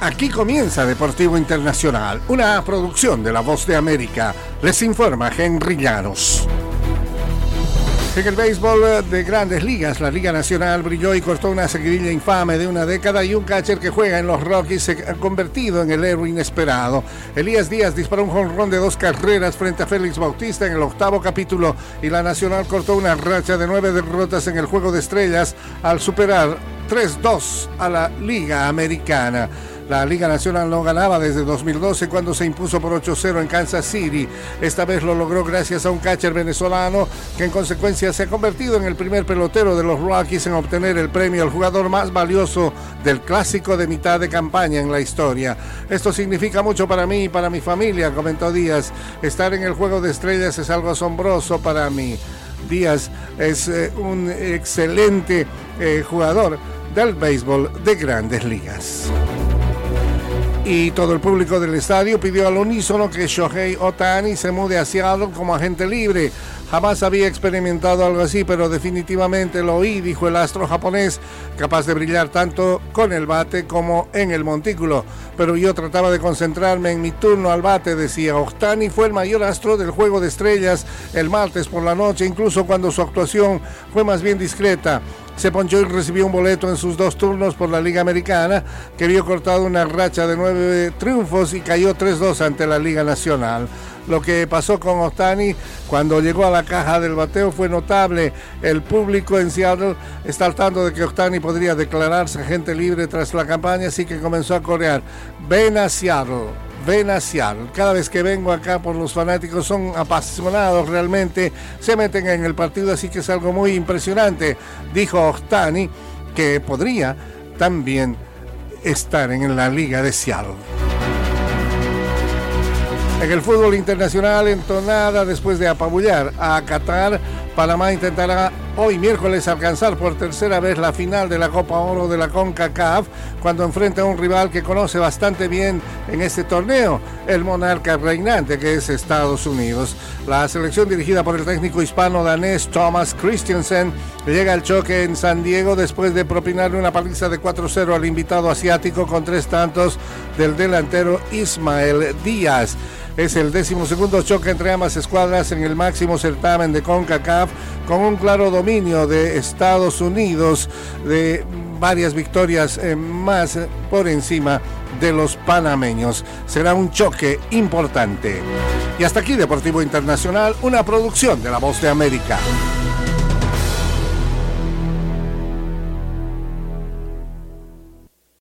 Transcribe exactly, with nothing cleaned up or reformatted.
Aquí comienza Deportivo Internacional, una producción de La Voz de América. Les informa Henry Llanos. En el béisbol de Grandes Ligas, la Liga Nacional brilló y cortó una seguidilla infame de una década y un catcher que juega en los Rockies se ha convertido en el héroe inesperado. Elías Díaz disparó un jonrón de dos carreras frente a Félix Bautista en el octavo capítulo y la Nacional cortó una racha de nueve derrotas en el Juego de Estrellas al superar tres dos a la Liga Americana. La Liga Nacional no ganaba desde dos mil doce cuando se impuso por ocho cero en Kansas City. Esta vez lo logró gracias a un catcher venezolano que en consecuencia se ha convertido en el primer pelotero de los Rockies en obtener el premio al jugador más valioso del clásico de mitad de campaña en la historia. Esto significa mucho para mí y para mi familia, comentó Díaz. Estar en el Juego de Estrellas es algo asombroso para mí. Díaz es eh, un excelente eh, jugador del béisbol de Grandes Ligas. Y todo el público del estadio pidió al unísono que Shohei Ohtani se mude a Seattle como agente libre. Jamás había experimentado algo así, pero definitivamente lo oí, dijo el astro japonés, capaz de brillar tanto con el bate como en el montículo. Pero yo trataba de concentrarme en mi turno al bate, decía. Ohtani fue el mayor astro del Juego de Estrellas el martes por la noche, incluso cuando su actuación fue más bien discreta. Se ponchó y recibió un boleto en sus dos turnos por la Liga Americana, que vio cortado una racha de nueve triunfos y cayó tres dos ante la Liga Nacional. Lo que pasó con Ohtani cuando llegó a la caja del bateo fue notable. El público en Seattle está al tanto de que Ohtani podría declararse agente libre tras la campaña, así que comenzó a corear: ven a Seattle, ven a Seattle. Cada vez que vengo acá por los fanáticos son apasionados, realmente se meten en el partido, así que es algo muy impresionante, dijo Ohtani, que podría también estar en la Liga de Seattle. En el fútbol internacional, entonada después de apabullar a Qatar, Panamá intentará hoy miércoles alcanzar por tercera vez la final de la Copa Oro de la CONCACAF cuando enfrenta a un rival que conoce bastante bien en este torneo, el monarca reinante que es Estados Unidos. La selección dirigida por el técnico hispano-danés Thomas Christiansen llega al choque en San Diego después de propinarle una paliza de cuatro cero al invitado asiático con tres tantos del delantero Ismael Díaz. Es el decimosegundo choque entre ambas escuadras en el máximo certamen de CONCACAF, con un claro dominio de Estados Unidos, de varias victorias eh, más por encima de los panameños. Será un choque importante. Y hasta aquí Deportivo Internacional, una producción de La Voz de América.